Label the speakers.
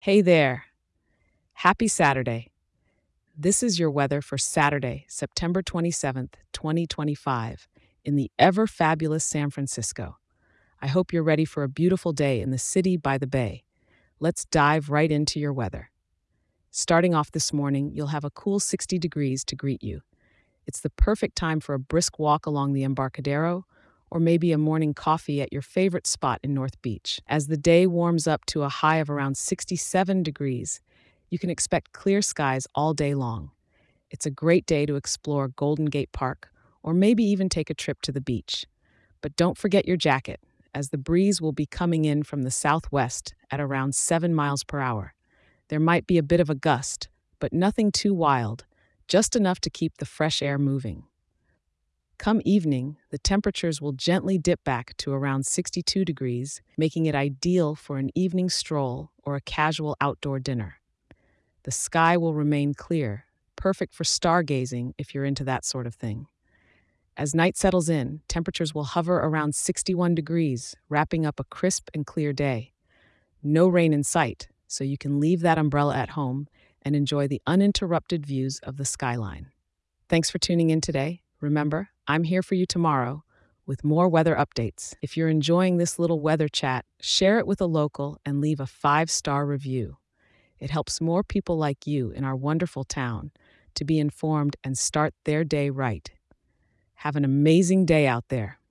Speaker 1: Hey there. Happy Saturday. This is your weather for Saturday, September 27th, 2025, in the ever fabulous San Francisco. I hope you're ready for a beautiful day in the city by the bay. Let's dive right into your weather. Starting off this morning, you'll have a cool 60 degrees to greet you. It's the perfect time for a brisk walk along the Embarcadero or maybe a morning coffee at your favorite spot in North Beach. As the day warms up to a high of around 67 degrees, you can expect clear skies all day long. It's a great day to explore Golden Gate Park or maybe even take a trip to the beach. But don't forget your jacket, as the breeze will be coming in from the southwest at around 7 miles per hour. There might be a bit of a gust, but nothing too wild, just enough to keep the fresh air moving. Come evening, the temperatures will gently dip back to around 62 degrees, making it ideal for an evening stroll or a casual outdoor dinner. The sky will remain clear, perfect for stargazing if you're into that sort of thing. As night settles in, temperatures will hover around 61 degrees, wrapping up a crisp and clear day. No rain in sight, so you can leave that umbrella at home and enjoy the uninterrupted views of the skyline. Thanks for tuning in today. Remember, I'm here for you tomorrow with more weather updates. If you're enjoying this little weather chat, share it with a local and leave a 5-star review. It helps more people like you in our wonderful town to be informed and start their day right. Have an amazing day out there.